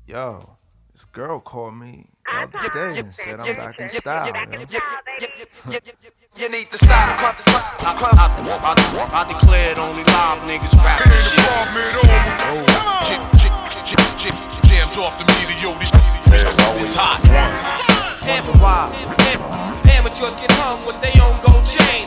Yo, this girl called me the other day and said I'm back in style, yo. You need to stop. I declared only live niggas rap this shit. Jams off the meter, yo, this is hot. Amateurs get hung with their own gold chains.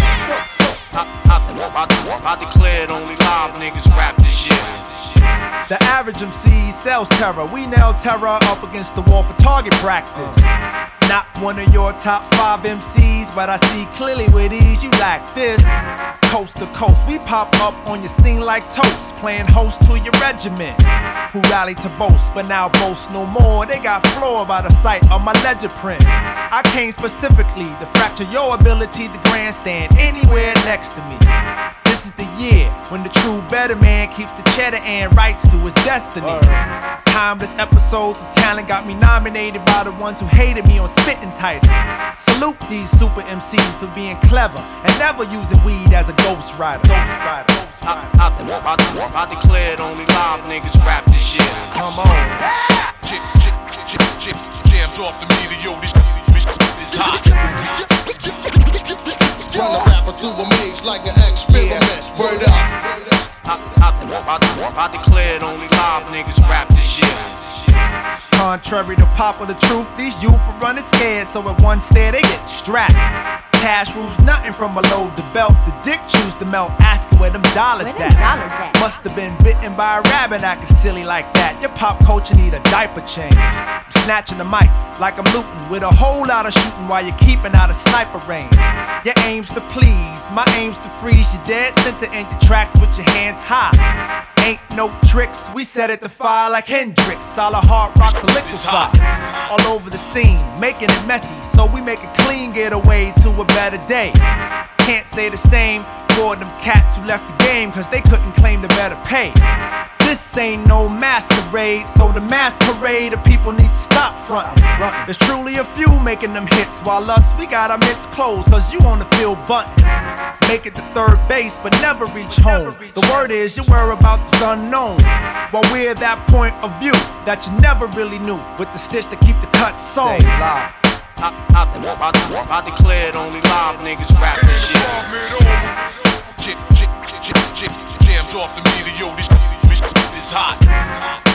I declared only live niggas rap this shit. The average MC sells terror. We nail terror up against the wall for target practice. Not one of your top 5 MCs, but I see clearly with ease you lack this. Coast to coast, we pop up on your scene like toast, playing host to your regiment, who rallied to boast, but now boast no more. They got floored by the sight of my ledger print. I came specifically to fracture your ability to grandstand anywhere next to me. This is the year when the true better man keeps the cheddar and writes to his destiny. Timeless episodes of talent got me nominated by the ones who hated me on spitting title. Salute these super MCs for being clever and never using weed as a ghostwriter. I declared only live niggas rap this shit. Come on. Jams off the meter, yo, this is hot. Run a rapper through a maze like an experiment. Word up. I declared only live niggas rap this shit. Contrary to popular truth, these youth are running scared, so at one stare they get strapped. Cash rules nothing from below the belt. The dick choose to melt, asking where them dollars at. Must have been bitten by a rabbit acting silly like that. Your pop culture need a diaper change. I'm snatching the mic like I'm looting, with a whole lot of shooting while you're keeping out of sniper range. Your aim's to please, my aim's to freeze you dead center in the tracks with your hands high. Ain't no tricks, we set it to fire like Hendrix. Solid hard rock to liquefy. All over the scene, making it messy, so we make it clean, get away to a better day. Can't say the same for them cats who left the game, cause they couldn't claim the better pay. This ain't no masquerade, so the mass parade of people need to stop frontin'. There's truly a few making them hits, while us, we got our mitts closed, cause you on the field buntin'. Make it to third base, but never reach home. The word is your whereabouts is unknown, while we're at that point of view that you never really knew, with the stitch to keep the cut sewn. I declared only live niggas rap this shit. Jams off the meter, yo, this is hot.